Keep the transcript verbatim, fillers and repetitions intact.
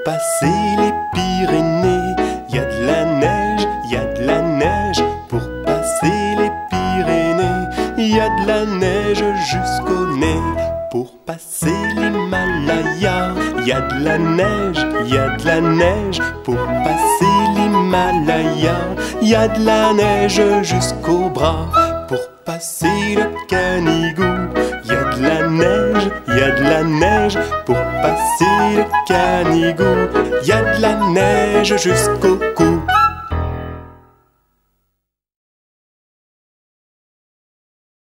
passer les Pyrénées. Y a de la neige, y a de la neige pour passer les Pyrénées. Y a de la neige jusqu'au nez pour passer l'Himalaya. Y a de la neige, y a de la neige pour passer l'Himalaya. Y a de la neige jusqu'au bras pour passer le Canigou. Y a de la neige, y a de la neige pour passer le Canigou. Y a de la neige jusqu'au cou.